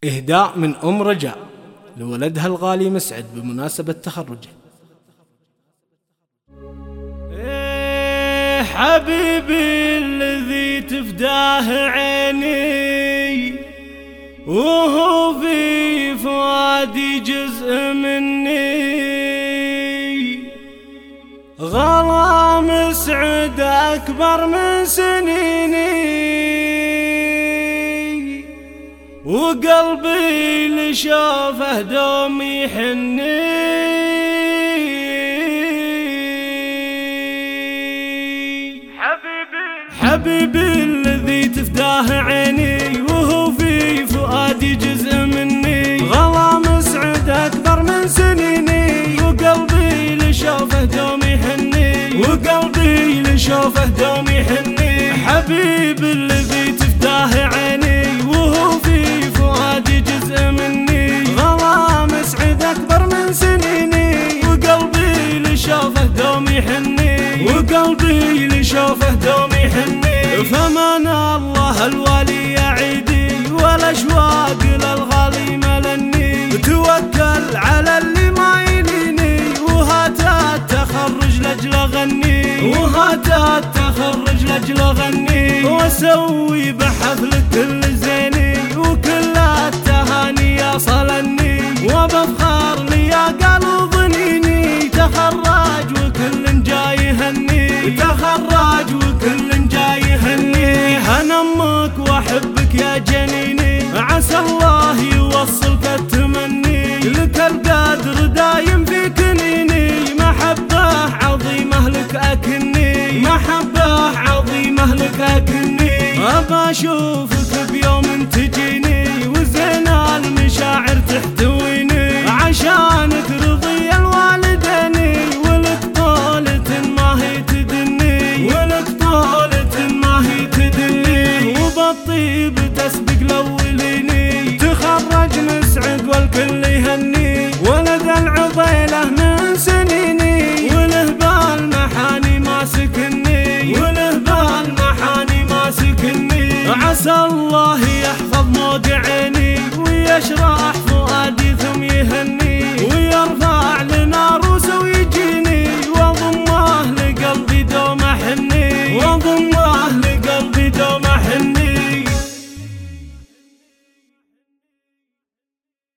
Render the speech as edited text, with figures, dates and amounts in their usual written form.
إهداء من أم رجاء لولدها الغالي مسعد بمناسبة تخرجه. حبيبي الذي تفداه عيني وهو في فؤادي جزء مني، غلا مسعد أكبر من سنيني وقلبي لشوفه دوم يحني. حبيبي الذي تفداه عيني وهو في فؤادي جزء مني، غلا مسعد أكبر من سنيني وقلبي لشوفه دوم يحني، وقلبي لشوفه دوم يحني. حبيبي الذي تفداه عيني وهو في فؤادي جزء مني، غلا مسعد أكبر من سنيني وقلبي لشوفه دوم يحني، وقلبي لشوفه دوم يحني. فمن الله الوالي يا عيدي والأشواق للغالي ملني، توكل على اللي ما يليني وهات التخرج لأجل أغني، وهات التخرج لأجل أغني، وأسوي بحفلك كل زيني وكل التهاني يصلني، وبفخر لي يا قلب ظنيني تخرج وكل جاي يهني، تخرج وكل جاي يهني. أنا أمك وأحبك يا جنيني، عسى الله يوصلك التمني، لك القدر دايم في كنيني، محبة عظيمة لك أكني، محبة عظيمة لك أكني. أبى أشوف